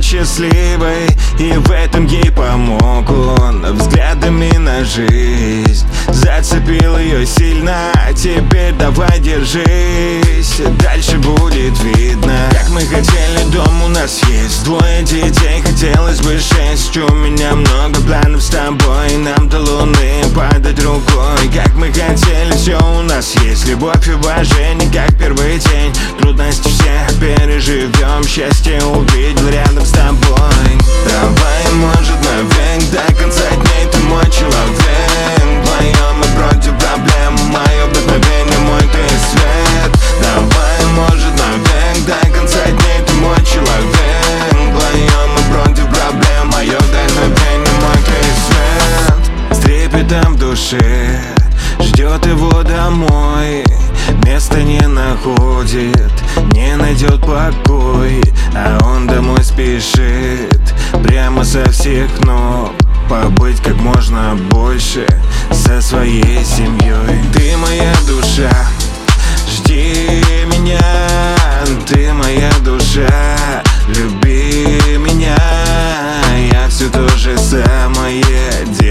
счастливой, и в этом ей помог он. Взглядами на жизнь зацепил ее сильно. Теперь давай держись, дальше будет видно. Как мы хотели, дом у нас есть, 2 детей, хотелось бы 6. У меня много планов с тобой, нам до луны падать рукой. Как мы хотели, все у нас есть, любовь и уважение, как первый день. Трудности все переживем, счастье увидел рядом с тобой. Давай, может, навек, до конца дней ты мой человек. Вдвоем мы против проблем, мое вдохновение, мой ты свет. Давай, может, навек, до конца дней ты мой человек. Вдвоем мы против проблем, мое вдохновение, мой ты свет. С трепетом в душе ждет его домой, места не находит, не найдет покой. А он домой спешит, прямо со всех ног, побыть как можно больше со своей семьей. Ты моя душа, жди меня, ты моя душа, люби меня. Я все то же самое делаю.